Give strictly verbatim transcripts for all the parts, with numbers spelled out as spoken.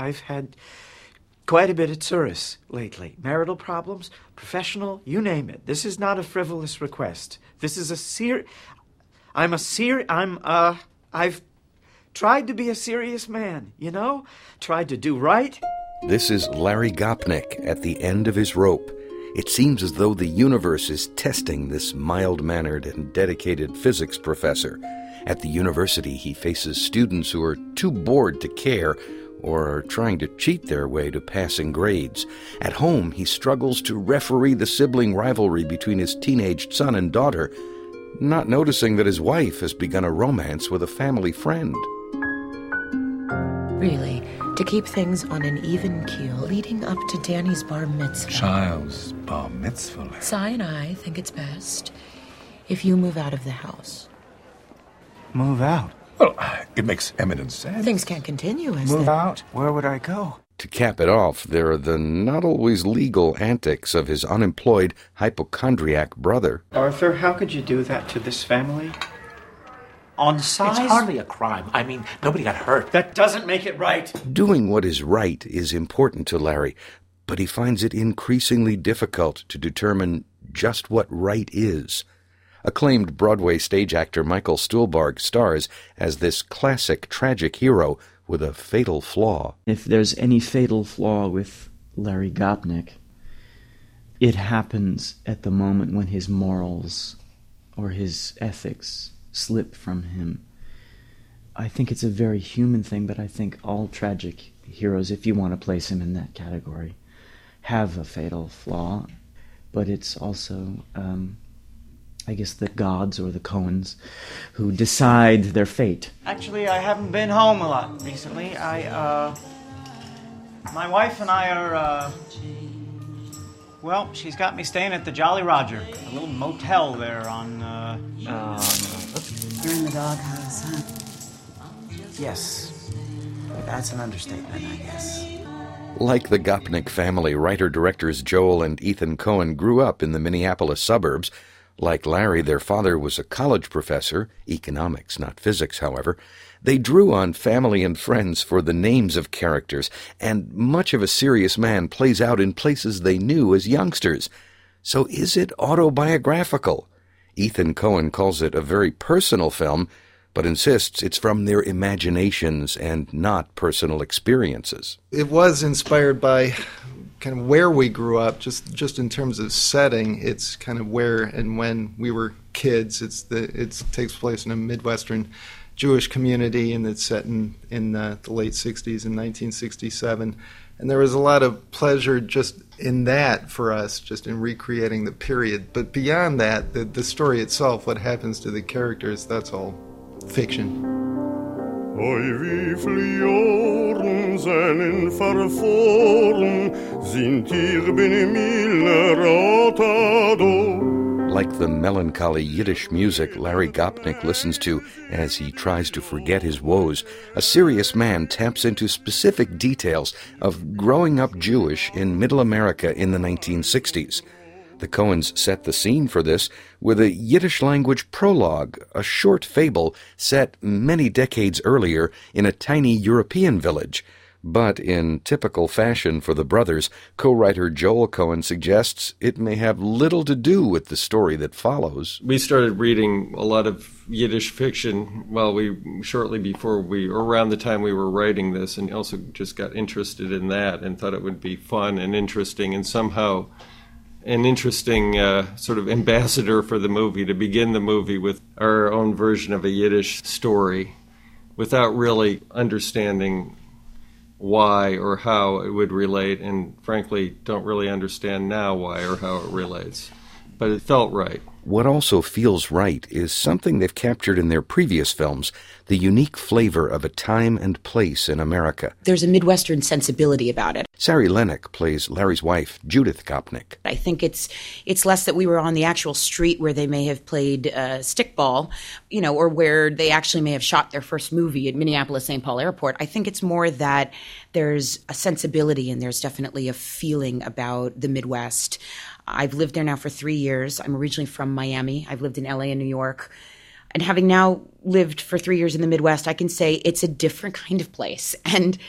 I've had quite a bit at Souris lately. Marital problems, professional, you name it. This is not a frivolous request. This is a ser... I'm a ser... I'm, uh... I've tried to be a serious man, you know? Tried to do right. This is Larry Gopnik at the end of his rope. It seems as though the universe is testing this mild-mannered and dedicated physics professor. At the university, he faces students who are too bored to care or are trying to cheat their way to passing grades. At home, he struggles to referee the sibling rivalry between his teenaged son and daughter, not noticing that his wife has begun a romance with a family friend. Really, to keep things on an even keel leading up to Danny's bar mitzvah. Child's bar mitzvah. Cy and I think it's best if you move out of the house. Move out? Well, it makes eminent sense. Things can't continue as Move they... out? Where would I go? To cap it off, there are the not always legal antics of his unemployed hypochondriac brother. Arthur, how could you do that to this family? On size? It's hardly a crime. I mean, nobody got hurt. That doesn't make it right. Doing what is right is important to Larry, but he finds it increasingly difficult to determine just what right is. Acclaimed Broadway stage actor Michael Stuhlbarg stars as this classic tragic hero with a fatal flaw. If there's any fatal flaw with Larry Gopnik, it happens at the moment when his morals or his ethics slip from him. I think it's a very human thing, but I think all tragic heroes, if you want to place him in that category, have a fatal flaw. But it's also, um, I guess, the gods or the Coens who decide their fate. Actually, I haven't been home a lot recently. I, uh... My wife and I are, uh... Well, she's got me staying at the Jolly Roger, a little motel there on, uh... Um, You're in the doghouse, huh? yes. That's an understatement, I guess. Like the Gopnik family, writer-directors Joel and Ethan Coen grew up in the Minneapolis suburbs. Like Larry, their father was a college professor, economics, not physics, however. They drew on family and friends for the names of characters, and much of A Serious Man plays out in places they knew as youngsters. So is it autobiographical? Ethan Coen calls it a very personal film, but insists it's from their imaginations and not personal experiences. It was inspired by kind of where we grew up, just just in terms of setting. It's kind of where and when we were kids. It's the it takes place in a Midwestern Jewish community, and it's set in in uh, the late sixties in nineteen sixty-seven. And there was a lot of pleasure just in that for us, just in recreating the period. But beyond that, the the story itself, what happens to the characters, that's all fiction. Oi, wie Flioren seinen verforen, sind ihr bin Like the melancholy Yiddish music Larry Gopnik listens to as he tries to forget his woes, A Serious Man taps into specific details of growing up Jewish in Middle America in the nineteen sixties. The Coens set the scene for this with a Yiddish-language prologue, a short fable set many decades earlier in a tiny European village. But in typical fashion for the brothers, co-writer Joel Coen suggests it may have little to do with the story that follows. We started reading a lot of Yiddish fiction well, we shortly before we, or around the time we were writing this, and also just got interested in that and thought it would be fun and interesting and somehow an interesting uh, sort of ambassador for the movie to begin the movie with our own version of a Yiddish story without really understanding why or how it would relate, and frankly don't really understand now why or how it relates. But it felt right. What also feels right is something they've captured in their previous films, the unique flavor of a time and place in America. There's a Midwestern sensibility about it. Sari Lennox plays Larry's wife, Judith Gopnik. I think it's it's less that we were on the actual street where they may have played uh, stickball, you know, or where they actually may have shot their first movie at Minneapolis Saint Paul Airport. I think it's more that there's a sensibility and there's definitely a feeling about the Midwest. I've lived there now for three years. I'm originally from Miami. I've lived in L A and New York. And having now lived for three years in the Midwest, I can say it's a different kind of place. And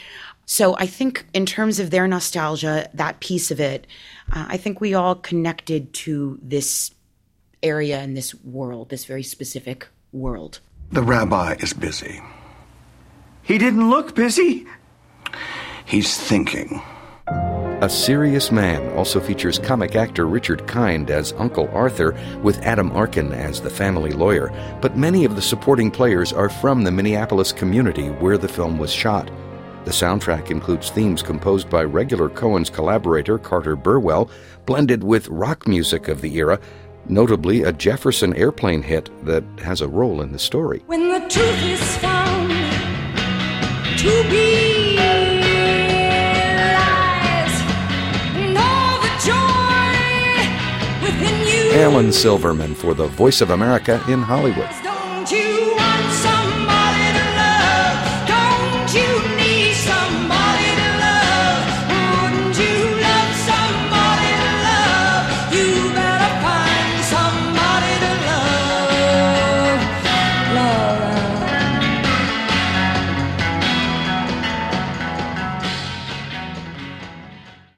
So I think in terms of their nostalgia, that piece of it, uh, I think we all connected to this area and this world, this very specific world. The rabbi is busy. He didn't look busy. He's thinking. A Serious Man also features comic actor Richard Kind as Uncle Arthur, with Adam Arkin as the family lawyer, but many of the supporting players are from the Minneapolis community where the film was shot. The soundtrack includes themes composed by regular Coen's collaborator Carter Burwell, blended with rock music of the era, notably a Jefferson Airplane hit that has a role in the story. When the truth is found to be lies, and all the joy within you. Alan Silverman for the Voice of America in Hollywood.